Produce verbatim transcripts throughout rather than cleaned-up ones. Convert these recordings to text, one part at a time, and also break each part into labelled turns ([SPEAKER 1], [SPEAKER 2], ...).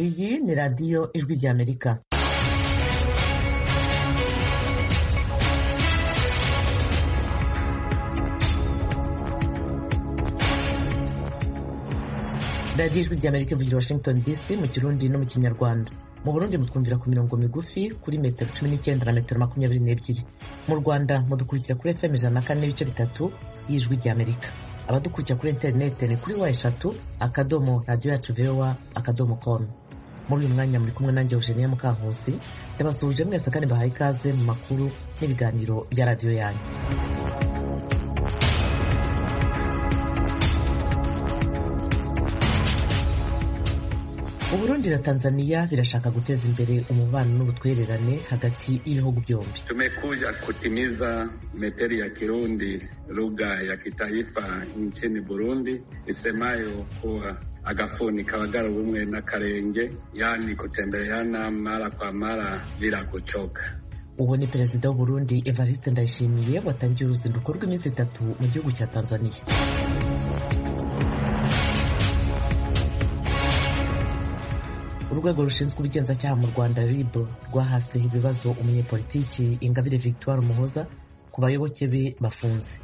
[SPEAKER 1] iyi ni radiyo ijwi ry'Amerika. radiyo ijwi ry'Amerika ivugira Washington D C mu Kirundi no mu Kinyarwanda. Mu Burundi mutwumvira ku mirongo migufi kuri metero cumi n'icyenda na metero makumyabiri n'ebyiri. Mu Rwanda mudukurikira kuri F M ijana na kane n'ibice bitatu y'ijwi ry'Amerika. Abadukurikira kuri interineti ni kuri wa eshatu akadomo radiyo yacu voa akadomo com. Muri uyu mwanya muri kumwe nanjye Eugenie Mukankusi, ndabasuhuje mwese kandi bahaye ikaze mu makuru n'ibiganiro bya radiyo yanyu. Uburundi na Tanzania birashaka guteza imbere umubano n'ubutwererane hagati y'ibihugu byombi.
[SPEAKER 2] Tumekuja kutimiza meteri ya Kirundi, lugha ya kitaifa nchini Burundi, isemayo kuwa agafuni kabagara ubumwe n'akarenge, yani kutembeleana mara kwa mara bila kuchoka.
[SPEAKER 1] Uwo ni Perezida w'u Burundi Evariste Ndayishimiye watangiye uruzinduko rw'iminsi itatu mu gihugu cya Tanzania. Urwego rushinzwe ubugenzacyaha mu Rwanda R I B rwahase ibibazo umunyepolitiki Ingabire Victoire Umuhoza ku bayoboke be bafunze.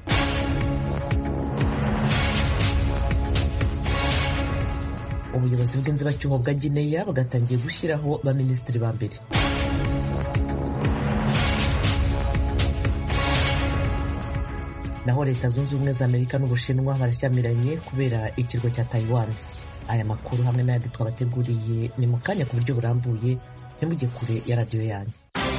[SPEAKER 1] Ubuyobozi bw'inzibacyuho bwa Guinea bagatangiye gushyiraho ba minisitiri ba mbere. Naho Leta Zunze Ubumwe za Amerika n'Ubushinwa barashyamiranye kubera ikirwa cya Taiwan. Aya makuru hamwe n'ayandi twabateguriye ni mu kanya ku buryo burambuye, ntimujye kure ya radiyo yanyu.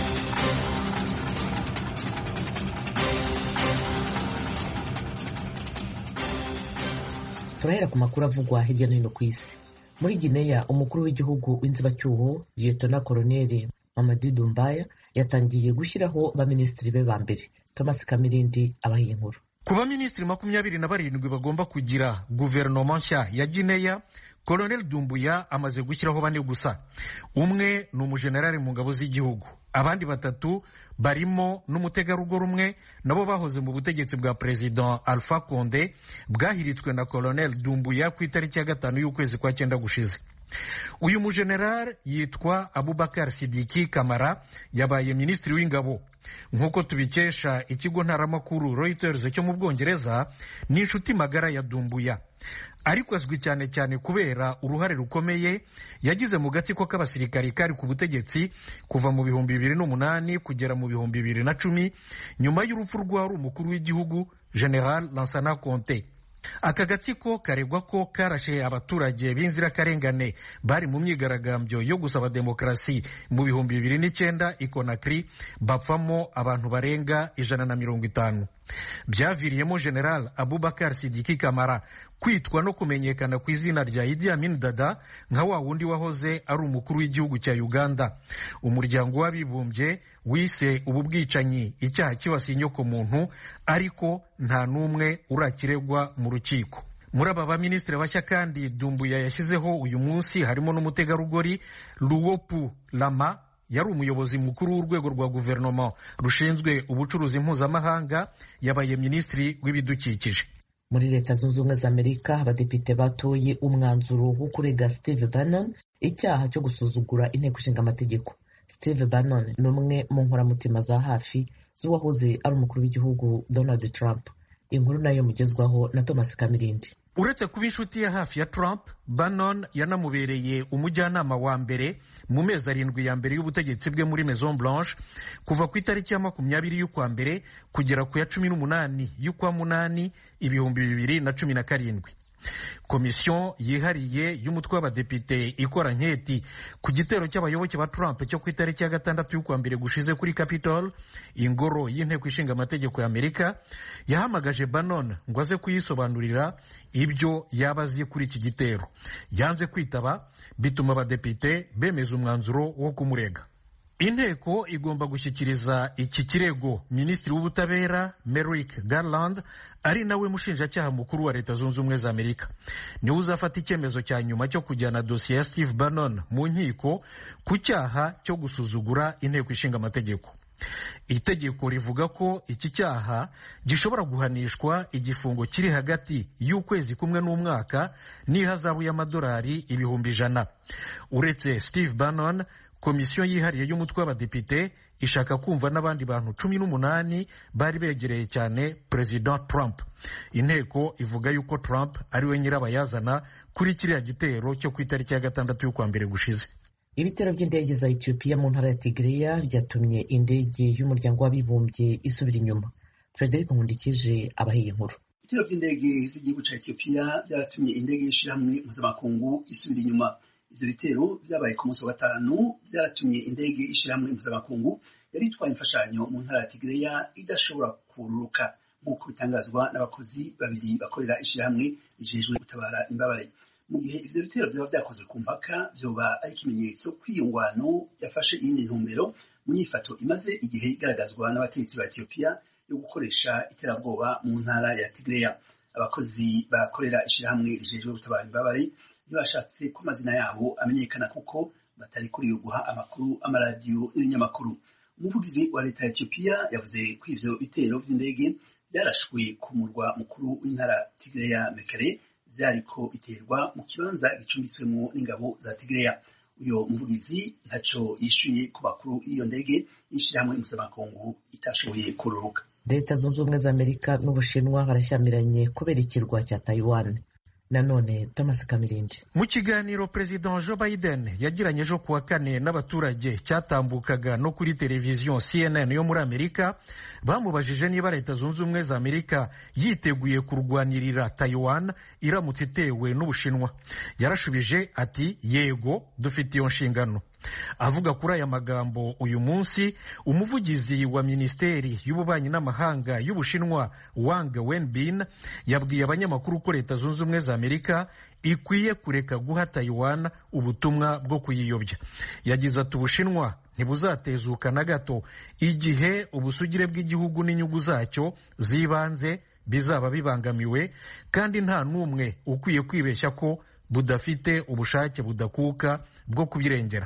[SPEAKER 1] Turahera ku makuru avugwa hirya no hino ku isi. Muri Guinea, umukuru w'igihugu w'inzibacyuho Lieutenant Colonel Mamadi Doumbouya yatangiye gushyiraho ba minisitiri be ba mbere. Thomas Kamirindi abahiye inkuru.
[SPEAKER 3] Ku baminisitiri makumyabiri na barindwi bagomba kugira guverinoma nshya ya Guinea, Colonel Doumbouya amaze gushyiraho bane gusa. Umwe ni umujenerali mu ngabo z'igihugu, abandi batatu barimo n'umutegarugori umwe nabo bahoze mu butegetsi bwa President Alpha Condé bwahiritswe na Colonel Doumbouya ku itariki ya gatanu y'ukwezi kwa cyenda gushize. Uyu mujenerali yitwa Abubakar Sidiki Kamara, yabaye minisitiri w'ingabo. Nk'uko tubikesha ikigo ntaramakuru Reuters cyo mu Bwongereza, ni inshuti magara ya Doumbouya, ariko azwi cyane cyane kubera uruhare rukomeye yagize mu gatsiko k'abasirikari kari ku butegetsi kuva mu bihumbi bibiri n'umunani kugera mu bihumbi bibiri na cumi nyuma y'urupfu rw'uwari umukuru w'igihugu General Lansana Conté. Aka gatsiko karegwa ko karashe abaturage b'inzirakarengane bari mu myigaragambyo yo gusaba demokarasi mu bihumbi bibiri n'icyenda i Conakry, bapfamo abantu barenga ijana na mirongo itanu. Byaviriyemo General Abubakar Sidiki Kamara kwitwa no kumenyekana ku izina rya Idi Amin Dada nka wa wundi wahoze ari umukuru w'igihugu cya Uganda. Umuryango w'abibumbye wise ubu bwicanyi icyaha kibasiye inyoko muntu, ariko nta n'umwe urakiregwa mu rukiko. Muri aba baminisitiri bashya kandi Doumbouya yashyizeho uyu munsi harimo n'umutegarugori Luwopu Lama, yari umuyobozi mukuru w'urwego rwa guverinoma rushinzwe ubucuruzi mpuzamahanga, yabaye minisitiri w'ibidukikije.
[SPEAKER 1] Muri Leta Zunze Ubumwe za Amerika, abadepite batoye umwanzuro wo kurega Steve Bannon icyaha cyo gusuzugura inteko ishinga amategeko. Steve Bannon ni umwe mu nkoramutima za hafi z'uwahoze ari umukuru w'igihugu Donald Trump. Inkuru nayo mugezwaho na Thomas Kamirindi.
[SPEAKER 3] Uretse kuba inshuti ya hafi ya Trump, Bannon yanamubereye umujyanama wa mbere mu mezi arindwi ya mbere y'ubutegetsi bwe muri Maison Blanche, kuva ku itariki ya makumyabiri y'ukwa mbere kugera ku ya cumi n'umunani y'ukwa munani ibihumbi bibiri na cumi na karindwi. Komisiyo yihariye y'umutwe w'abadepite ikora nketi ku gitero cy'abayoboke ba Trump cyo ku itariki ya gatandatu y'ukwa mbere gushize kuri Capitol, ingoro y'inteko ishinga amategeko ya Amerika, yahamagaje Bannon ngo aze kuyisobanurira ibyo yaba azi kuri iki gitero. Yanze kwitaba, bituma abadepite bemeza umwanzuro wo kumurega. Inteko igomba gushyikiriza iki kirego Minisitiri w'Ubutabera Merrick Garland, ari nawe mushinjacyaha mukuru wa Leta Zunze Ubumwe za Amerika. Niwe uzafata icyemezo cya nyuma cyo kujyana dosiye ya Steve Bannon mu nkiko ku cyaha cyo gusuzugura inteko ishinga amategeko. itegeko rivuga ko iki cyaha gishobora guhanishwa igifungo kiri hagati y'ukwezi kumwe n'umwaka n'ihazabu y'amadolari ibihumbi ijana. Uretse Steve Bannon, komisiyo yihariye y'umutwe w'abadepite ishaka kumva n'abandi bantu cumi n'umunani bari begereye cyane Perezida Trump. Inteko ivuga yuko Trump ari we nyirabayazana kuri kiriya gitero cyo ku itariki ya gatandatu y'ukwa mbere gushize.
[SPEAKER 1] Ibitero by'indege za Ethiopia mu ntara ya Tigray byatumye indege y'umuryango w'abibumbye isubira inyuma. Frederic Nkundikije abahiye inkuru.
[SPEAKER 4] Ibitero by'indege z'igihugu cya Ethiopia byaratumye indege y'ishirahamwe mpuzamakungu isubira inyuma. Ivyo bitero byabaye ku munsi wa gatanu byaratumye indege y'ishirahamwe mpuzamakungu yari itwaye imfashanyo mu ntara ya Tigray idashobora kururuka nk'uko bitangazwa n'abakozi babiri bakorera ishirahamwe rijejwe gutabara imbabare. Mu gihe ivyo bitero byaba byakozwe ku mpaka, vyoba ari ikimenyetso kw'iyo ngwano yafashe iyindi ntumbero mu nyifato imaze igihe igaragazwa n'abategetsi ba Ethiopia yo gukoresha iterabwoba mu ntara ya Tigray. Abakozi bakorera ishirahamwe rijejwe gutabara imbabare ntibashatse ko amazina yabo amenyekana kuko batari kuri guha amakuru amaradiyo n'ibinyamakuru. Umuvugizi wa leta ya Ethiopia yavuze ko ivyo bitero vy'indege byarashwe ku murwa mukuru w'intara Tigray Mekele vyariko biterwa mu kibanza gicumbitswemo n'ingabo za Tigray. Uyo muvugizi ntaco yishuye ku bakuru iyo ndege y'ishirahamwe mpuzamakungu itashoboye kururuka.
[SPEAKER 1] Leta zunze ubumwe za Amerika n'Ubushinwa barashyamiranye kubera ikirwa cya Taiwan. Nanone Thomas Kamirindi.
[SPEAKER 3] Mu kiganiro President Joe Biden yagiranye ejo kuwa kane n'abaturage cyatambukaga no kuri televiziyo C N N yo muri Amerika, bamubajije niba Leta zunze ubumwe za Amerika yiteguye kurwanirira Taiwan iramutse itewe n'Ubushinwa. Yarashubije ati yego, dufite iyo nshingano. Avuga kuri aya magambo uyu munsi, umuvugizi wa Minisiteri y'Ububanyi n'Amahanga y'Ubushinwa Wang Wenbin yabwiye abanyamakuru ko Leta zunze ubumwe za Amerika ikwiye kureka guha Taiwan ubutumwa bwo kuyiyobya. Yagize ati Ubushinwa ntibuzatezuka na gato igihe ubusugire bw'igihugu n'inyungu zacyo zibanze bizaba bibangamiwe, kandi nta n'umwe ukwiye kwibeshya ko budafite ubushake budakuka bwo kubirengera.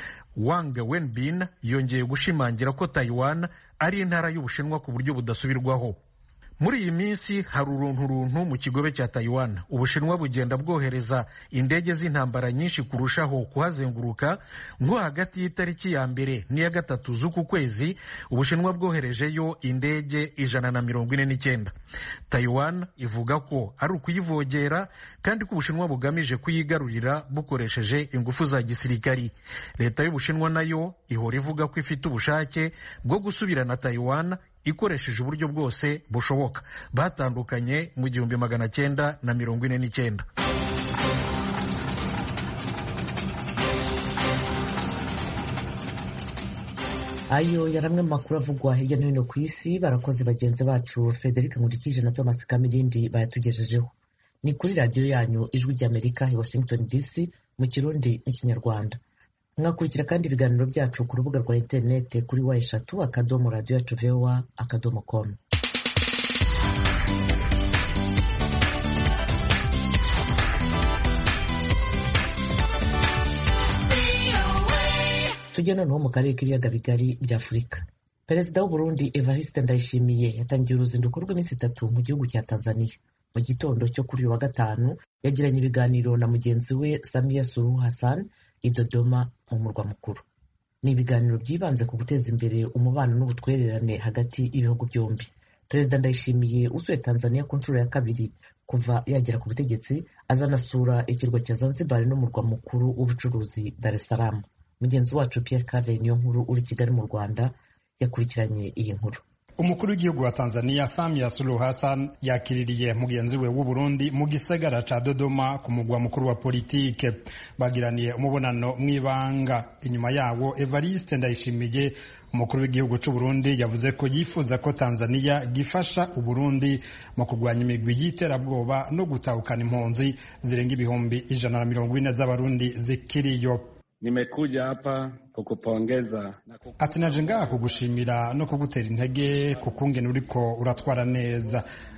[SPEAKER 3] Wang Wenbin yongeye gushimangira ko Taiwan ari intara y'Ubushinwa ku buryo budasubirwaho. Muri iyi minsi hari uruntu runtu mu kigobe cya Taiwan. Ubushinwa bugenda bwohereza indege z'intambara nyinshi kurushaho kuhazenguruka, ngo hagati y'itariki ya mbere n'iya gatatu z'uku kwezi Ubushinwa bwoherejeyo indege ijana na mirongo ine n'icyenda. Taiwan ivuga ko ari ukuyivogera kandi ko Ubushinwa bugamije kuyigarurira bukoresheje ingufu za gisirikari. Leta y'Ubushinwa nayo ihora ivuga ko ifite ubushake bwo gusubirana Taiwan ikoresheje uburyo bwose bushoboka. Batandukanye mu gihumbi magana cyenda na mirongo ine n'icyenda.
[SPEAKER 1] Ayo yaramwe mu makuru avugwa hirya no hino ku isi. Barakoze bagenzi bacu Frederic Nkundikije na Thomas Kamirindi bayatugejejeho. Ni kuri radiyo yanyu Ijwi ry'Amerika i Washington D C mu Kirundi n'Ikinyarwanda. Mwakurikira kandi ibiganiro byacu ku rubuga rwa interinete kuri wa eshatu akadomo radio yacu V O A akadomo com. Tujya noneho mu karere k'ibiyaga bigari bya Afurika. Perezida w'u Burundi Evariste Ndayishimiye yatangiye uruzinduko rw'iminsi itatu mu gihugu cya Tanzania. Mu gitondo cyo kuri uyu wa gatanu yagiranye ibiganiro na mugenzi we Samia Suluhu Hassan i Dodoma mu murwa mukuru. Ni ibiganiro byibanze ku guteza imbere umubano n'ubutwererane hagati y'ibihugu byombi. Perezida Ndayishimiye usuye Tanzania ku nshuro ya kabiri kuva yagera ku butegetsi, azanasura ikirwa cya Zanzibar n'umurwa mukuru w'ubucuruzi Dar es Salaam. Mugenzi wacu Pierre Claver Niyonkuru uri Kigali mu Rwanda yakurikiranye iyi nkuru.
[SPEAKER 5] Umukuru w'igihugu wa Tanzania Samia Suluhu Hassan yakiririye mugenzi we w'u Burundi mu gisagara ca Dodoma ku mugwa mukuru wa politike. Bagiraniye umubonano mw'ibanga. Inyuma yawo Evariste Ndayishimiye umukuru w'igihugu c'u Burundi yavuze ko yifuza ko Tanzania gifasha u Burundi mu kugwanya imigwi y'iterabwoba no gutahukana impunzi zirenga ibihumbi ijana na mirongo ine z'abarundi zikiriyo.
[SPEAKER 2] Nimekuja hapa kukupongeza.
[SPEAKER 5] Ati naje ngaha kugushimira no kugutera intege kukungene uriko uratwara neza.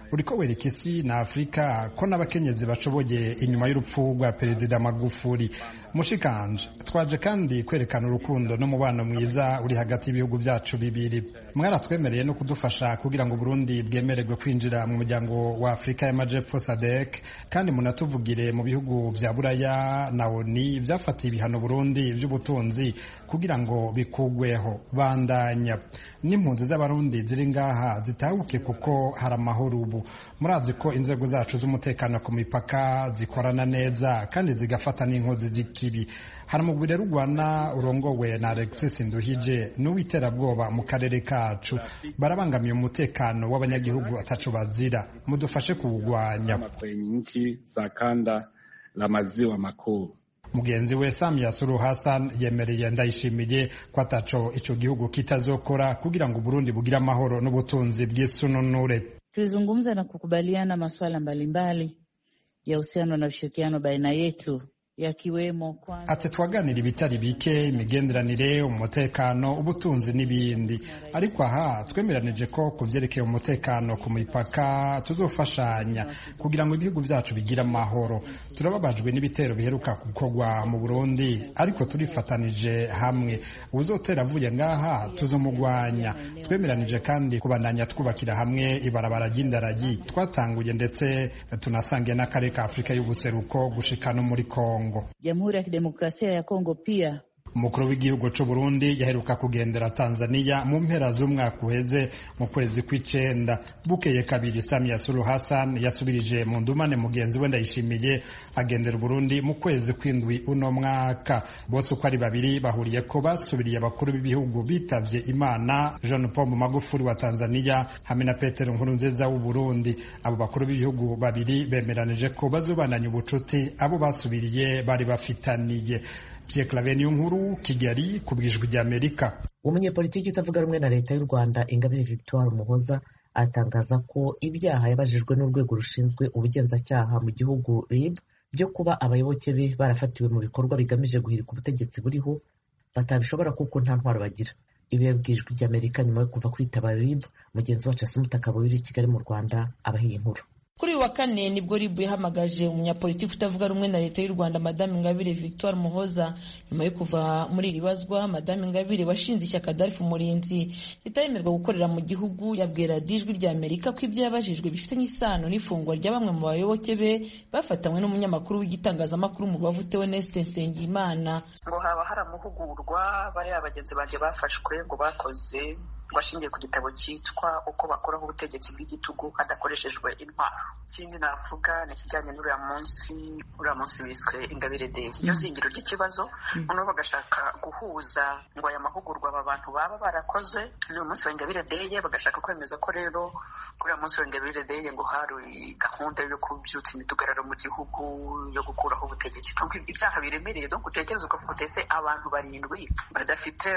[SPEAKER 5] uriko wereka isi na Afrika ko n'abakenyezi bashoboye inyuma y'urupfu rwa Perezida Magufuli. Mushikanje, twaje kandi kwerekana urukundo n'umubano mwiza uri hagati y'ibihugu byacu bibiri. Mwaratwemereye no kudufasha kugira ngo Burundi bwemererwe kwinjira mu muryango wa Afrika y'Amajepfo S A D C, kandi munatuvugire mu bihugu vya Buraya na O N U byafatiye ibihano Burundi by'ubutunzi kugira ngo bikugweho. Bandanya n'impunzi z'abarundi ziri ngaha zitahuke kuko hari amahoro ubu. Murazi ko inzego zacu z'umutekano ku mipaka zikorana neza kandi zigafata n'inkozi z'ikibi. Hari umugwi rero urwana urongowe na Alexis Nduhije n'uwiterabwoba mu karere kacu, barabangamiye umutekano w'abanyagihugu ataco bazira. Mudufashe kuwugwanya.
[SPEAKER 2] Kwenye nchi za kanda la maziwa makuu.
[SPEAKER 5] Mugenzi we Samia Suluhu Hassan yemereye Ndayishimiye ko ataco ico gihugu kitazokora kugira ngo Burundi bugira amahoro n'ubutunzi bw'isununure.
[SPEAKER 6] Tulizungumza na kukubaliana masuala mbalimbali ya uhusiano na ushirikiano baina yetu yakiwemo kwanza.
[SPEAKER 5] Ati twaganira ibitari bike, imigenderanire, umutekano, ubutunzi n'ibindi. Ariko aha twemeranije ko kuvyerekeye umutekano ku mipaka tuzofashanya kugira ngo ibihugu byacu bigira amahoro. Turababajwe n'ibitero biheruka gukorwa mu Burundi, ariko turifatanije hamwe. Uzotera avuye ngaha tuzomugwanya. Twemeranije kandi kubandanya twubakira hamwe ibarabara ry'indaragi twatanguye, ndetse tunasangiye n'akarere ka Afrika y'ubuseruko gushika no muri Kongo.
[SPEAKER 6] Jamhuri ya Kidemokrasia ya Kongo pia.
[SPEAKER 5] Umukuru w'igihugu c'u Burundi yaheruka kugendera Tanzania mu mpera z'umwaka uheze mu kwezi kw'icenda. Bukeye kabiri Samia Suluhu Hassan yasubirije mu ndumane mugenzi we Ndayishimiye agendera Burundi mu kwezi kw'indwi uno mwaka. Bose uko ari babiri bahuriye ko basubiriye abakuru b'ibihugu bitavye Imana, John Pombe Magufuli wa Tanzania hamwe na Petero Nkurunziza w'u Burundi. Abo bakuru b'ibihugu babiri bemeranije ko bazobandanya ubucuti abo basubiriye bari bafitaniye. Pierre Claver Nkuru, Kigali, kubwijwe rya Amerika.
[SPEAKER 1] Umunyepolitiki utavuga rumwe na leta y'u Rwanda Ingabire Victoire Umuhoza atangaza ko ibyaha yabajijwe n'urwego rushinzwe ubugenzacyaha mu gihugu R I B byo kuba abayoboke be barafatiwe mu bikorwa bigamije guhirika ubutegetsi buriho batabishobora kuko nta ntwaro bagira. Ibi yabwijwe rya Amerika nyuma yo kuva kwitaba R I B. Mugenzi wacu Asumta Kaboyiri Kigali mu Rwanda abahiye inkuru.
[SPEAKER 7] Kuri uyu wa kane nibwo R I B yahamagaje umunyapolitiki utavuga rumwe na leta y'u Rwanda Madame Ingabire Victoire Umuhoza nyuma yo kuva muri ribazwa. Madame Ingabire washinze ishyaka Dalfa Umurinzi ritayemerwa gukorera mu gihugu yabwira Ijwi rya Amerika ko ibyo yabajijwe bifitanye isano n'ifungwa rya bamwe mu bayoboke be bafatanywe n'umunyamakuru w'igitangazamakuru mu Bavutewe Neste Nsengimana.
[SPEAKER 8] Ngo haba hari amahugurwa bari abagenzi banje bafashwe ngo bakoze washingiye ku gitabo cyitwa uko bakoraho ubutegetsi bw'igitugu hadakoreshejwe intwaro. Ikindi navuga ni ikijyanye n'uriya munsi uriya munsi wiswe Ingabire Day. Iyo zingiro ry'ikibazo noneho bagashaka guhuza ngo aya mahugurwa aba bantu baba barakoze n'uyu munsi wa Ingabire Day, bagashaka kwemeza ko rero kuri uyu munsi wa Ingabire Day ngo hari gahunda yo kubyutsa imidugararo mu gihugu yo gukuraho ubutegetsi. Ibyaha biremereye donc utekereza ukavuga ese abantu barindwi badafite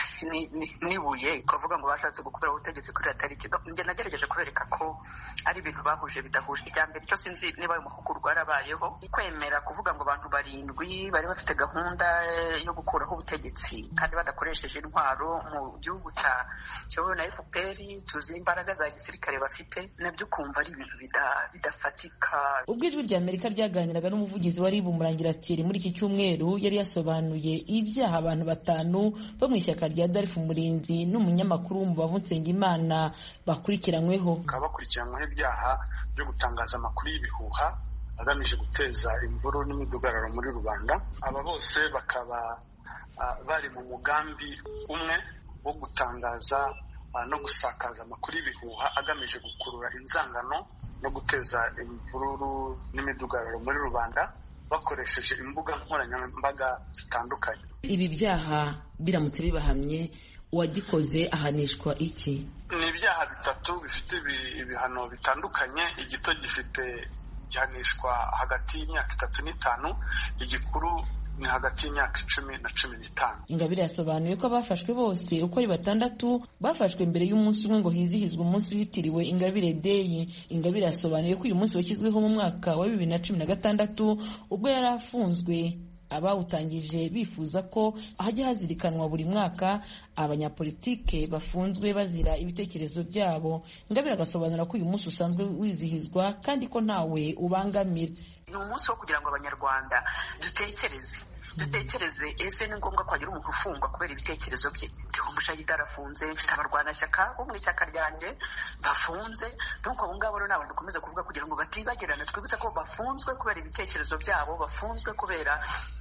[SPEAKER 8] nibuye kuvuga ngo bashatse gukuraho ubutegetsi kuri tariki. Njye nagerageje kubereka ko ari ibintu bahuje bidahuje. Icya mbere cyo sinzi niba uyu mahugurwa yarabayeho kwemera kuvuga ngo abantu barindwi bari bafite gahunda yo gukuraho ubutegetsi kandi badakoresheje intwaro mu gihugu cya cyowe na F P R. Tuzi imbaraga za gisirikare bafite, nabyo kumva ari ibintu bidafatika.
[SPEAKER 7] Ubwo Ijwi rya Amerika ryaganiraga n'umuvugizi wa R I B Murangira muri iki cyumweru yari yasobanuye ibyaha abantu batanu bo mu ishyaka rya Dalfa Umurinzi n'umunyamakuru w'umubavu Nsengimana bakurikiranyweho.
[SPEAKER 9] Bakaba bakurikiranyweho ibyaha byo gutangaza amakuru y'ibihuha agamije guteza imvuru n'imidugararo muri rubanda. Aba bose bakaba uh, bari mu mugambi umwe wo gutangaza uh, no gusakaza amakuru y'ibihuha agamije gukurura inzangano no guteza imvururu n'imidugararo muri rubanda bakoresheje imbuga nkoranyambaga zitandukanye.
[SPEAKER 7] Ibi byaha biramutse bibahamye uwagikoze ahanishwa iki?
[SPEAKER 9] Ni ibyaha bitatu bifite ibihano bitandukanye. Igito gifite gihanishwa hagati y'imyaka itatu n'itanu, igikuru ni hagati y'imyaka icumi na cumi n'itanu.
[SPEAKER 7] Ingabire yasobanuye ko abafashwe bose uko ari batandatu bafashwe mbere y'umunsi umwe ngo hizihizwe umunsi witiriwe Ingabire Day. Ingabire yasobanuye ko uyu munsi washyizweho mu mwaka wa bibiri na cumi na gatandatu ubwo yari afunzwe abawutangije bifuza ko hajya hazirikanwa buri mwaka abanyapolitike bafunzwe bazira ibitekerezo byabo. Ingabire agasobanura ko uyu munsi usanzwe wizihizwa kandi ko ntawe ubangamira.
[SPEAKER 8] Ni umunsi wo kugira ngo abanyarwanda dutekereze dutekereze ese ni ngombwa ko hagira umuntu ufungwa kubera ibitekerezo bye. Umushayida arafunze, mfite abarwanashyaka bo mu ishyaka ryanjye bafunze, nuko abo ngabo rero ni abantu dukomeza kuvuga kugira ngo batibagirana, twibutse ko bafunzwe kubera ibitekerezo byabo, bafunzwe kubera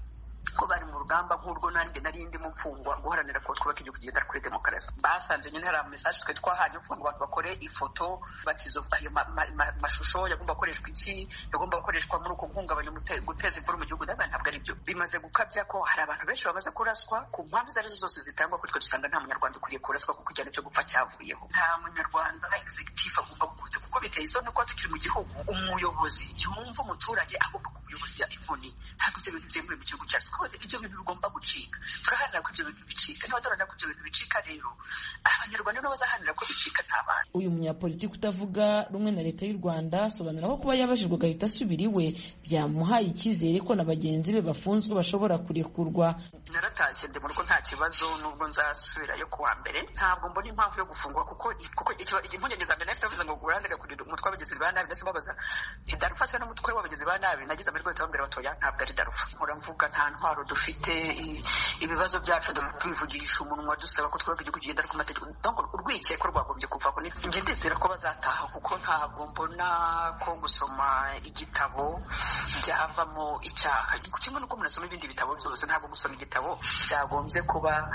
[SPEAKER 8] ko bari mu rugamba nk'urwo nanjye nari ndi mu mfungwa guharanira ko twubaka igihugu kigendera kuri demokarasi. Basanze nyine hari amamesaje twe twahanye uvuga ngo abantu bakore ifoto batizo ayo mashusho yagomba gukoreshwa iki, yagomba gukoreshwa muri uko guhungabanya guteza imvururu mu gihugu. Ntabwo ntabwo ari byo. Bimaze gukabya ko hari abantu benshi bamaze kuraswa ku mpamvu izo arizo zose zitangwa kuri twe, dusanga nta munyarwanda ukwiye kuraswa kuko igihano cyo gupfa cyavuyeho. Nta munyarwanda na executive agomba gukubita kuko biteye isoni ko tukiri mu gihugu umuyobozi yumva umuturage agomba kumuyoboza inkoni. Ntabwo ibyo bintu byemewe mu gihugu cyacu. Ibyo bintu bigomba gucika. Turaharanira ko ibyo bintu bicika. Niba turaharanira ko ibyo bintu bicika rero abanyarwanda nabo bazaharanira ko bicika nta bandi.
[SPEAKER 7] Uyu munyapolitiki utavuga rumwe na leta y'u Rwanda asobanura ko kuba yabajijwe agahita asubira iwe byamuhaye icyizere ko na bagenzi be bafunzwe bashobora kurekurwa.
[SPEAKER 8] Naratashye ndi mu rugo nta kibazo, nubwo nzasubirayo kuwa mbere. Ntabwo mbona impamvu yo gufungwa kuko kuko impungenge za mbere nafite bivuze ngo gurandaga kuri umutwe w'abagizi ba nabi. Ndetse mbabaza Darufa se n'umutwe w'abagizi ba nabi nagize amahirwe yo mbere batoya ntabwo ari Darufa. Nkora mvuga nta ntwaro dufite, ibibazo byacu tubivugisha umunwa dusaba ko twubaka igihugu kigendera ku mategeko. Donc urwikeko rwagombye kuvaho. Njye ndizera ko bazataha kuko ntabwo mbona ko gusoma igitabo byavamo icyaha. Kimwe n'uko umuntu asoma ibindi bitabo byose, ntabwo gusoma igitabo byagombye kuba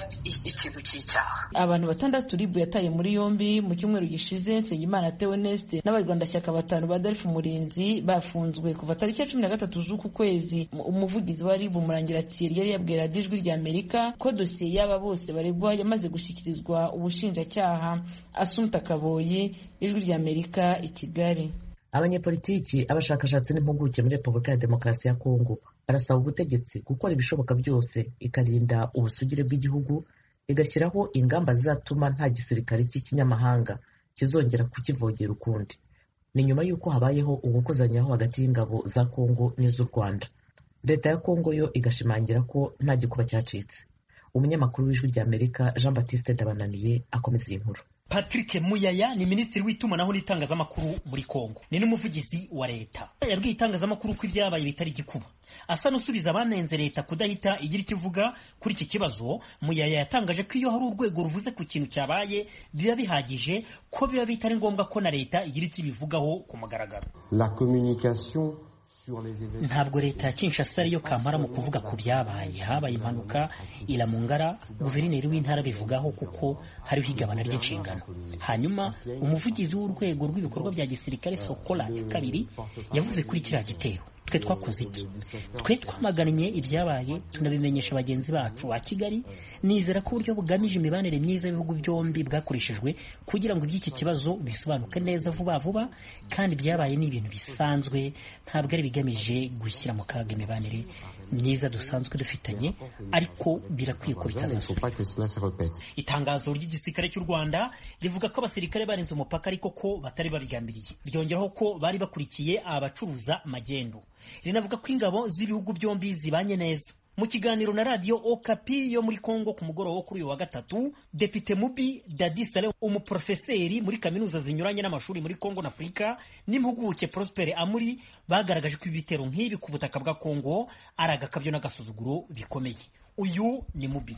[SPEAKER 8] ikintu cy'icyaha.
[SPEAKER 7] Abantu batandatu ribu yataye muri yombi mu cyumweru gishize. Nsengimana Theoneste n'abarwanashyaka batanu ba Adolphe Murinzi bafunzwe kuva tariki ya cumi na gatatu z'uku kwezi. Umuvugizi wa ribu Murangira Thierry yari yabwira Ijwi rya Amerika ko dosiye y'aba bose baregwa yamaze gushyikirizwa ubushinjacyaha. Assumpta Kaboyi, Ijwi rya Amerika, i Kigali.
[SPEAKER 1] Abanyepolitiki, abashakashatsi n'impuguke muri Repubulika ya Demokarasi ya Kongo barasaba ubutegetsi gukora ibishoboka byose ikarinda ubusugire bw'igihugu, igashyiraho ingamba zizatuma nta gisirikare cy'ikinyamahanga kizongera kukivogera ukundi. Ni nyuma y'uko habayeho ugukozanyaho hagati y'ingabo za Kongo n'iz'u Rwanda. Leta ya Kongo yo igashimangira ko nta gikuba cyacitse. Umunyamakuru w'Ijwi rya Amerika Jean Baptiste Ndabananiye akomeza iyi nkuru.
[SPEAKER 10] Patrick Muyaya ni minisitiri w'itumanaho n'itangazamakuru muri Kongo, ni n'umuvugizi wa leta. Yabwiye itangazamakuru ko ibyabaye bitari gikuba. Asa n'usubiza abanenze leta kudahita igira icyo ivuga kuri iki kibazo. Muyaya yatangaje ko iyo hari urwego ruvuze ku kintu cyabaye biba bihagije, ko biba bitari ngombwa ko na leta igira icyo ibivugaho ku mugaragaro.
[SPEAKER 11] La communication
[SPEAKER 10] Ntabwo leta ya Kinshasa ariyo kamara mu kuvuga ku byabaye. Habaye impanuka ila Mungara, guverineri w'intara bivugaho kuko hariho igabana ry'inshingano. Hanyuma umuvugizi w'urwego rw'ibikorwa bya gisirikare Sokola ya kabiri yavuze kuri kiriya gitero. Twe twakoze iki? Twe twamaganye ibyabaye, tunabimenyesha bagenzi bacu wa Kigali. Nizera ko uburyo bugamije imibanire myiza y'ibihugu byombi bwakoreshejwe kugira ngo iby'iki kibazo bisobanuke neza vuba vuba, kandi byabaye ni ibintu bisanzwe, ntabwo ari bigamije gushyira mu kaga imibanire myiza dusanzwe dufitanye, ariko birakwiye ko bitazasubira. Itangazo ry'igisirikare cy'u Rwanda rivuga ko abasirikare barenze umupaka ariko ko batari babigambiriye. Ryongeraho ko bari bakurikiye abacuruza magendu. Rinavuga ko ingabo z'ibihugu byombi zibanye neza. Mu kiganiro na radio Okapi yo muri Kongo ku mugoroba wo kuri uyu wa gatatu, Depite Mubi Dadi Saleh, umuprofeseri muri kaminuza zinyuranye n'amashuri muri Kongo na Afurika, n'impuguke Prosper Amuri bagaragaje ko ibitero nk'ibi ku butaka bwa Kongo ari agakabyo n'agasuzuguro bikomeye. Uyu ni Mubi.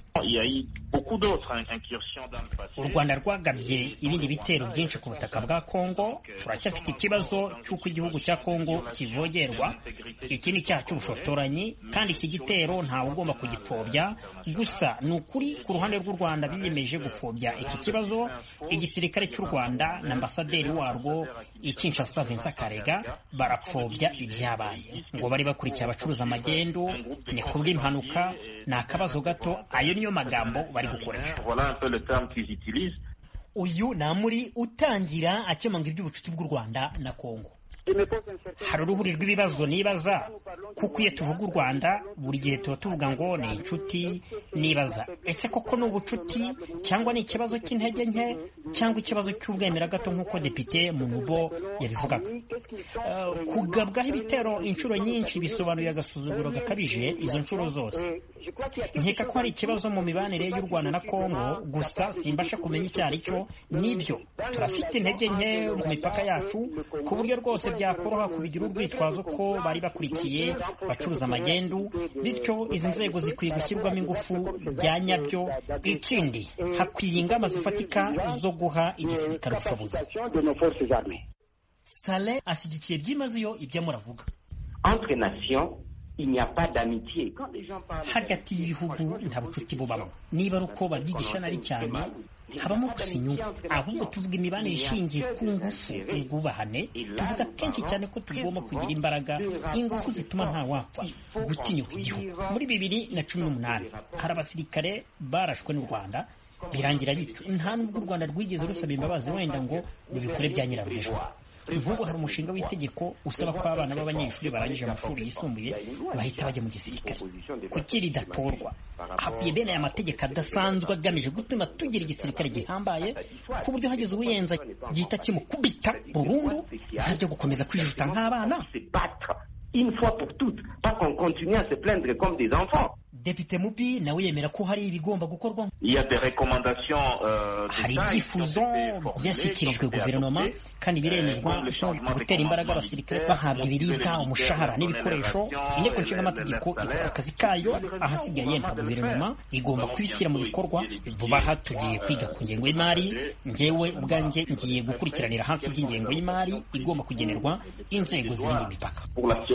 [SPEAKER 10] U Rwanda rwagabye ibindi bitero byinshi ku butaka bwa Kongo. Turacyafite ikibazo cy'uko igihugu cya Kongo kivogerwa. Iki ni cyaha cy'ubushotoranyi, kandi iki gitero ntawe ugomba kugipfobya. Gusa ni ukuri ku ruhande rw'u Rwanda biyemeje gupfobya iki kibazo. Igisirikare cy'u Rwanda na ambasaderi warwo i Kinshasa Vincent Karega barapfobya ibyabaye, ngo bari bakurikiye abacuruza magendu, ni kubw'impanuka, na akabazo gato. Ayo niyo magambo bari gukoresha. Uyu na muri utangira akemanga iby'ubucuti bw'u Rwanda na Kongo. hari uruhuri rw'ibibazo nibaza kuko iyo tuvuga u Rwanda buri gihe tuba tuvuga ngo ni inshuti. Nibaza ese koko ni ubucuti cyangwa ni ikibazo cy'intege nke cyangwa ikibazo cy'ubwemera gato nk'uko Depite Munubo yabivugaga. Uh, kugabwaho ibitero inshuro nyinshi bisobanuye agasuzuguro gakabije izo nshuro zose. Nkeka ko hari ikibazo mu mibanire y'u Rwanda na Kongo, gusa simbasha kumenya icyo ari cyo. Nibyo turafite intege nke mu mipaka yacu ku buryo rwose byakoroha kubigira urwitwazo ko bari bakurikiye bacuruza magendu, bityo izi nzego zikwiye gushyirwamo ingufu bya nyabyo. Ikindi, hakwiye ingamba zifatika zo guha igisirikare ubushobozi. Saleh ashyigikiye byimazeyo ibyo muravuga.
[SPEAKER 12] Entre nations il n'y a pas d'amitié.
[SPEAKER 10] Hagati y'ibihugu nta bucuti bubamo. Niba ari uko babyigisha nari cyane habamo gusinyuka, ahubwo tuvuga imibanire ishingiye ku ngufu, ubwubahane. Tuvuga kenshi cyane ko tugomba kugira imbaraga, ingufu zituma nta wapfa gutinyuka igihugu. Muri bibiri na cumi n'umunani hari abasirikare barashwe n'u Rwanda, birangira bityo. Nta nubwo u Rwanda rwigeze rusaba imbabazi wenda ngo rubikore bya nyirarureshwa. Nk'ubu hari umushinga w'itegeko usaba ko abana b'abanyeshuri barangije amashuri yisumbuye bahita bajya mu gisirikare. Kuki ridatorwa? Hakwiye bene aya mategeko adasanzwe agamije gutuma tugira igisirikare gihambaye ku buryo hageze ubuyenza gihita kimukubita burundu, ntabyo gukomeza kwijuta nk'abana.
[SPEAKER 12] Une fois pour toutes, pas qu'on continue à se plaindre comme des enfants.
[SPEAKER 10] Depite Mubi nawe yemera ko hari ibigomba gukorwa.
[SPEAKER 12] Il y a des recommandations euh,
[SPEAKER 10] hari ibyifuzo byashyikirijwe guverinoma kandi biremezwa gutera imbaraga abasirikare bahabwa ibiribwa, umushahara n'ibikoresho. Inteko nshinga amategeko ikora akazi kayo, ahasigaye nta guverinoma igomba kubishyira mu bikorwa. Vuba aha tugiye kwiga ku ngengo y'imari, njyewe ubwanjye ngiye gukurikiranira hafi by'ingengo y'imari igomba kugenerwa inzego zirimo imipaka.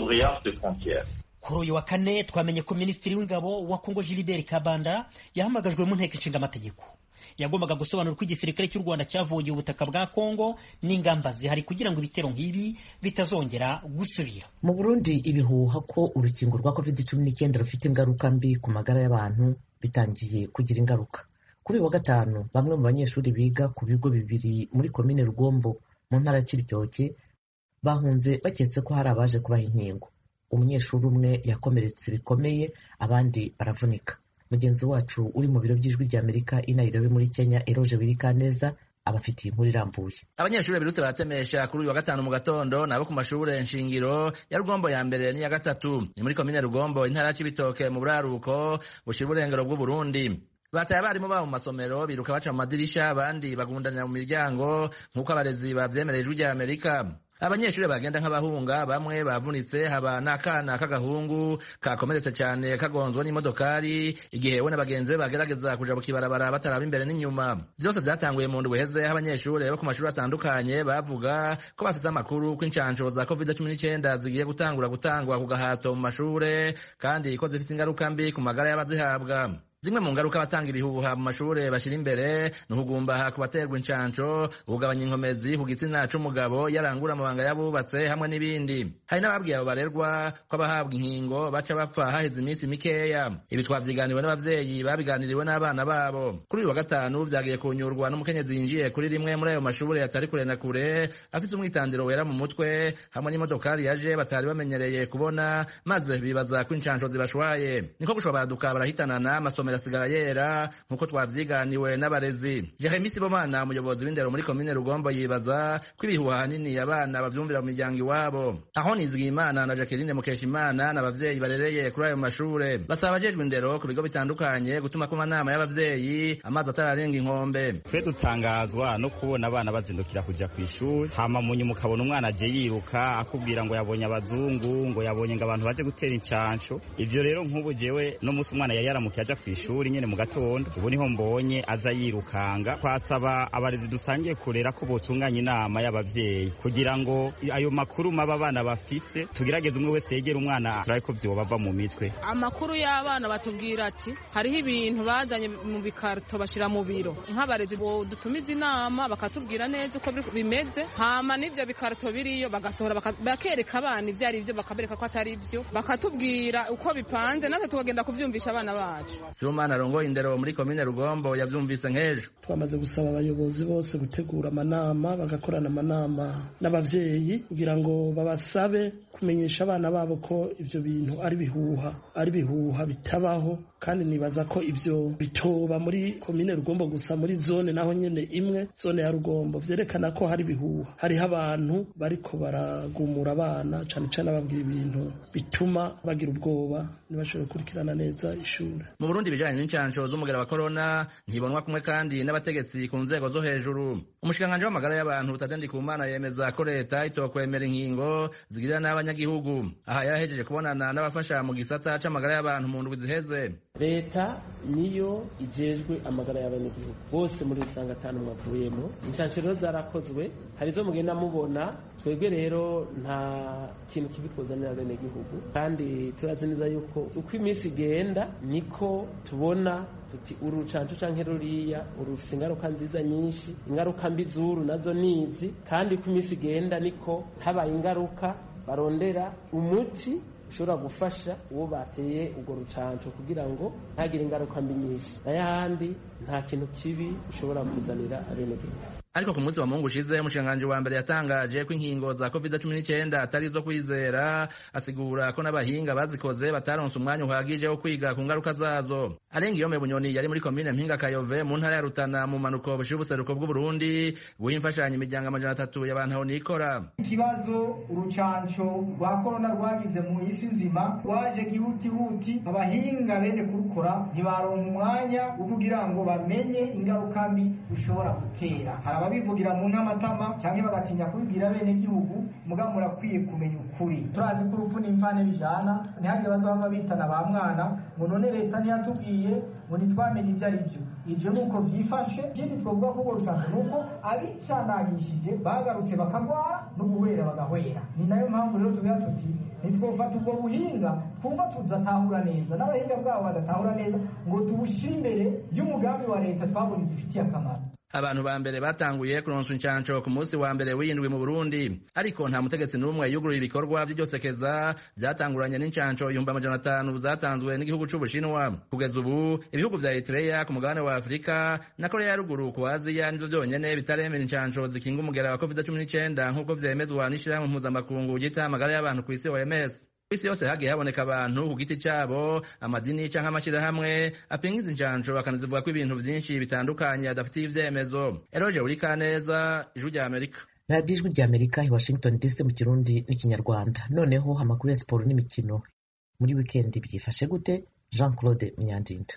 [SPEAKER 10] Kuri uyu wa kane twamenye ko Minisitiri w'Ingabo wa Kongo Gilbert Kabanda yahamagajwe mu nteko ishinga amategeko. Yagombaga gusobanura ko igisirikare cy'u Rwanda cyavuye ubutaka bwa Kongo n'ingamba zihari kugira ngo ibitero nk'ibi bitazongera gusubira.
[SPEAKER 1] Mu Burundi ibihuha ko urukingo rwa covid cumi n'icyenda rufite ingaruka mbi ku magara y'abantu bitangiye kugira ingaruka. Kuri wa gatanu bamwe mu banyeshuri biga ku bigo bibiri muri komine Rugombo mu ntara ya Cibitoke bahunze baketse ko hari abaje kubaha inkingo. Umunyeshuri umwe yakomeretse bikomeye, abandi baravunika. Mugenzi wacu uri mu biro by'ijwi rya Amerika i Nairobi muri Kenya, Eroje Wirikaneza, abafitiye inkuru irambuye.
[SPEAKER 13] Abanyeshuri birutse baratemesha kuri uyu wa gatanu mu gatondo nabo ku mashure nshingiro ya Rugombo ya mbere ni ya gatatu. Ni muri komine Rugombo intara ya Cibitoke mu buraruko bushira uburengero bw'u Burundi. Bataye abarimu babo mu masomero biruka baca mu madirisha, abandi bagundanira mu miryango nk'uko abarezi bavyemereye ijwi rya Amerika. Abanyeshuri bagenda nk'abahunga, bamwe bavunitse, haba n'akana k'agahungu kakomeretse cyane kagonzwe n'imodokari igihe we n'abagenzi be bagerageza kuja bukibarabara bataraba imbere n'inyuma. Byose byatanguye mu ndwi heze abanyeshuri bo ku mashuri atandukanye bavuga ko bafite amakuru ko incanco za covid cumi n'icyenda zigiye gutangura gutangwa ku gahato mu mashure kandi ko zifite ingaruka mbi ku magara y'abazihabwa. Zimwe mu ngaruka batanga ibihuha mu mashure bashira imbere nuhugumbaha ku baterwa incanco, ugabanya inkomezi ku gitsina c'umugabo yarangura amabanga yabubatse hamwe n'ibindi. Hari n'ababwiye abo barerwa ko abahabwa inkingo baca bapfa haheze iminsi mikeya. Ibi twavyiganiwe n'abavyeyi babiganiriwe n'abana babo. Kuri uyu wa gatanu vyagiye kunyurwa n'umukenyezi yinjiye kuri rimwe muri ayo mashure yatari kure na kure, afite umwitandiro wera mu mutwe hamwe n'imodokari yaje batari bamenyereye kubona, maze bibaza ko incanco zibashwaye. Niko gushobora baduka barahitanana amasomo asigara yera nkuko twavyiganiwe n'abarezi. Jeremy Sibomana umuyobozi w'indero muri komine Rugombo yibaza ko ibihuha hanini abana bavyumvira mu miryango iwabo. Aho Nizigimana na Jacqueline Mukeshimana n'abavyeyi barereye kuri ayo mashure basaba abajejwe indero ku bigo bitandukanye gutuma ku manama y'abavyeyi amazi atararenga inkombe.
[SPEAKER 14] Twe dutangazwa no kubona abana bazindukira kuja kw'ishuri, hama munyu mukabona umwana aje yiruka akubwira ngo yabonye abazungu, ngo yabonye ngo abantu baje gutera incanco. Ivyo rero nk'ubu jewe no musi umwana yari yaramukiye aja kw'ishuri ishuri nyene mu gatondo, ubu niho mbonye aza yirukanga. Twasaba abarezi dusangiye kurera ko botunganya inama y'abavyeyi kugira ngo ayo makuru maba abana bafise tugerageze umwe wese yegera umwana turabe ko vyobava mu mitwe.
[SPEAKER 15] Amakuru y'abana batubwira ati hariho ibintu bazanye mu bikarto bashira mu biro, nk'abarezi bo dutumiza inama bakatubwira neza uko bimeze, hama n'ivyo bikarto biriyo bagasohora bakereka abana ivyo ari byo bakabereka ko atari byo, bakatubwira uko bipanze natwe tukagenda kuvyumvisha abana bacu.
[SPEAKER 13] Sibomana arongoye indero muri komine Rugombo yavyumvise nk'ejo.
[SPEAKER 16] Twamaze gusaba abayobozi bose gutegura amanama bagakorana amanama n'abavyeyi kugira ngo babasabe kumenyesha abana babo ko ivyo bintu ari bihuha ari bihuha bitabaho, kandi nibaza ko ivyo bitoba muri komine Rugombo gusa, muri zone naho nyene imwe, zone ya Rugombo, vyerekana ko hari bihuha, hariho abantu bariko baragumura abana cane cane babwira ibintu bituma bagira ubwoba ntibashobore gukurikirana neza ishuri.
[SPEAKER 13] Mu Burundi bijanye n'incansho z'umugera wa corona ntibonwa kumwe kandi n'abategetsi ku nzego zo hejuru. Umushikanganje w'amagara y'abantu Tade Ndikumana yemeza ko leta itokwemera inkingo zigirira n'abanyagihugu. Aha yarahejeje kubonana n'abafasha mu gisata c'amagara y'abantu mu ndwi ziheze.
[SPEAKER 17] Leta niyo ijejwe amagara y'abanyagihugu bose muri rusange atanu mwavuyemo. Incansho rero zarakozwe, hari zo mugenda mubona, twebwe rero nta kintu kibi twozanira abenegihugu, kandi turazi neza yuko uko iminsi igenda niko tubona tuti uru rucanco canke ruriya urufise ingaruka nziza nyinshi, ingaruka mbi zuru nazo nizi, kandi uko iminsi igenda niko habaye ingaruka barondera umuti ushobora gufasha uwo bateye urwo rucanco kugira ngo ntagire ingaruka mbi nyinshi, n'ayandi nta kintu kibi ushobora kuzanira abenegihugu.
[SPEAKER 13] Ariko ku munsi wa Mungu ushize umushikanganje wa mbere yatangaje ko inkingo za covid cumi n'icyenda atari zo kwizera, asigura ko n'abahinga bazikoze bataronse umwanya uhagije wo kwiga ku ngaruka zazo. Arenga iyo Bunyoni yari muri komine Mpinga Kayove mu ntara ya Rutana mu manuko bushira ubuseruko bw'u Burundi buha imfashanyo imiryango amajana atatu y'abantu aho nikora.
[SPEAKER 18] Ikibazo urucanco rwa corona rwagize mu isi nzima waje gihutihuti, abahinga bene kurukora ntibaronka umwanya wo kugira ngo bamenye ingaruka mbi ushobora gutera. Ababivugira mu ntamatama cyangwa bagatinya kubibwira bene gihugu, mugabo murakwiye kumenya ukuri. Turazi ko urupfu n'imfane bijana, ntihagire bazaba bitana ba mwana ngo none leta ntiyatubwiye ngo nitwamenye ibyo ari byo. Ivyo nuko vyifashe. Ikindi twovuga ko urucanco nuko abicanagishije bagarutse bakagwara n'ubuhwera bagahwera. Ni nayo mpamvu rero tugira tuti nitwofata ubwo buhinga twumva tudatahura neza n'abahinga bwabo badatahura neza ngo tubushire imbere y'umugambi wa leta twabona gifitiye akamaro.
[SPEAKER 13] Abantu ba mbere batanguye kuronswa incanco ku munsi wa mbere w'indwi mu Burundi, ariko nta mutegetsi n'umwe yuguruye ibikorwa vy'iryosekeza vyatanguranye n'incanco ibihumbi amajana atanu zatanzwe n'igihugu c'Ubushinwa. Kugeza ubu ibihugu vya Eritrea ku mugabane wa Afrika na Korea ya ruguru ku Aziya nivyo vyonyene bitaremera incanco zikinga umugera wa covid cumi n'icyenda nk'uko vyemezwa n'ishirahamwe mpuzamakungu ryita amagara y'abantu ku isi O M S. Isi yose hagiye haboneka abantu ku giti cyabo, amadini canke amashirahamwe apinga izi ncanco bakanazivuga ko ibintu vyinshi bitandukanye adafitiye ivyemezo. Eroje Urikaneza, Ijwi rya Amerika.
[SPEAKER 1] Radio Ijwi rya Amerika i Washington D C mu Kirundi n'Ikinyarwanda. Noneho amakuru ya siporo n'imikino. Muri weekend byifashe gute? Jean Claude Munyandinda.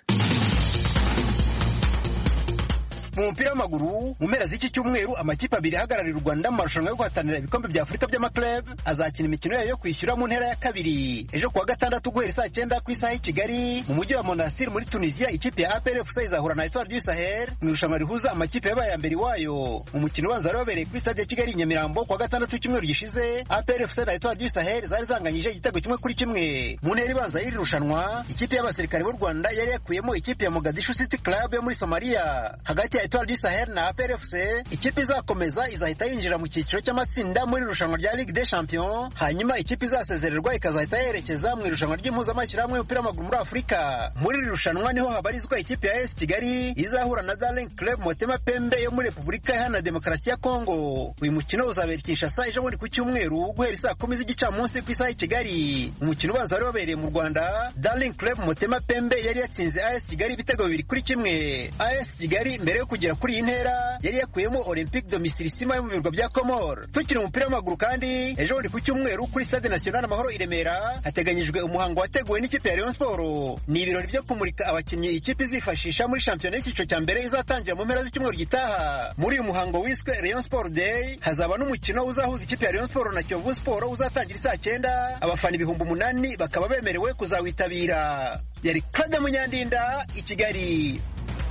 [SPEAKER 19] Mu mupira w'amaguru mu mpera z'iki cyumweru amakipe abiri ahagararira u Rwanda mu marushanwa yo guhatanira ibikombe bya Afurika by'amaklub azakina imikino yayo yo kwishyura mu ntera ya kabiri. Ejo kuwa gatandatu guhera saa cyenda ku isaha y'i Kigali mu mujyi wa Monastir muri Tunisia, ikipe ya A P R F C izahura na Etoile du Sahel mu irushanwa rihuza amakipe yabaye mbere wayo. Mu mukino ubanza wabereye kuri stade ya Kigali Nyamirambo kuwa gatandatu cyumweru gishize, A P R F C na Etoile du Sahel zari zanganyije igitego kimwe kuri kimwe. Mu ntera ibanza y'iri rushanwa ikipe y'abasirikare b'u Rwanda yari yakuyemo ikipe ya Mogadishu City Club yo muri Somalia. Hagati ya Etoile du Sahel na A P R F C ikipe izakomeza izahita yinjira mu cyiciro cy'amatsinda muri irushanwa rya Ligue des Champions, hanyuma ikipe izasezererwa ikazahita yerekeza mu irushanwa ry'impuzamashyirahamwe y'umupira w'amaguru muri Afurika. Muri iri rushanwa niho habarizwa ikipe ya A S Kigali izahura na Darling Club Motema Pembe yo muri Repubulika Iharanira Demokarasi ya Kongo. Uyu mukino uzabera Kinshasa ejo bundi ku cyumweru guhera saa kumi z'igicamunsi ku isaha y'i Kigali. Umukino ubanza wari wabereye mu Rwanda, Darling Club Motema Pembe yari yatsinze A S Kigali ibitego bibiri kuri kimwe. A S Kigali mbere yo kugera kuri iyi ntera yari yakuyemo Olympique de Misirisima yo mu birwa bya Comore. Tukiri umupira w'amaguru kandi ejo bundi ku cyumweru kuri Stade National Amahoro i Remera hateganyijwe umuhango wateguwe n'ikipe ya Rayon Sport. Ni ibirori byo kumurika abakinnyi ikipe izifashisha muri shampiyona y'icyiciro cya mbere izatangira mu mpera z'icyumweru gitaha. Muri uyu muhango wiswe Rayon Sport Day hazaba n'umukino uzahuza ikipe ya Rayon Sport na Kiyovu Sport uzatangira saa cyenda. Abafana ibihumbi umunani bakaba bemerewe kuzawitabira. Yari Claude Munyandinda i Kigali.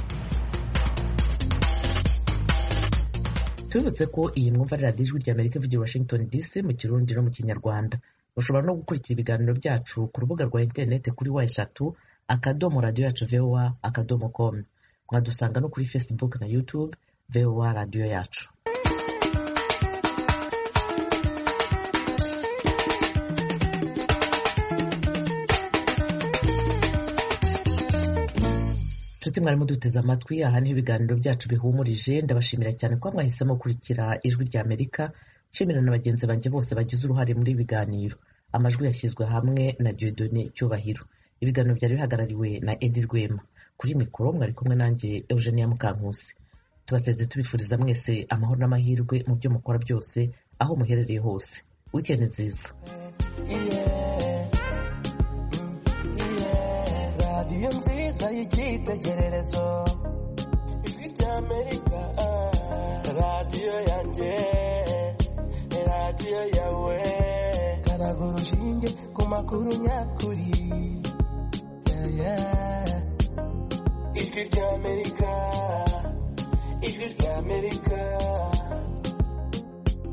[SPEAKER 1] Tubibutse ko iyi mwumva ari Radio Ijwi rya Amerika ivugira Washington D C mu Kirundi no mu Kinyarwanda. Ushobora no gukurikira ibiganiro byacu ku rubuga rwa internet kuri wa eshatu akadomo radio yacu V O A akadomo com. Mwadusanga no kuri Facebook na YouTube V O A radio yacu. inshuti mwarimu duteze amatwi, aha niho ibiganiro byacu bihumurije. Ndabashimira cyane ko mwahisemo gukurikira ijwi rya Amerika. Nshimira na bagenzi banjye bose bagize uruhare muri ibiganiro. Amajwi yashyizwe hamwe na Dieudonné Cyubahiro. Ibiganiro byari bihagarariwe na Edi Rwema. Kuri mikoro mwari kumwe nanjye Eugenia Mukankusi. Tubaseze tubifuriza mwese amahoro n'amahirwe mu byo mukora byose aho muherereye hose. Weekend nziza.
[SPEAKER 20] Radiyo nziza y'icyitegererezo, ijwi rya Amerika, radiyo yanjye, radiyo yawe, karaga urushinge ku makuru nyakuri, yeah, yeah. Ijwi rya Amerika, ijwi rya Amerika.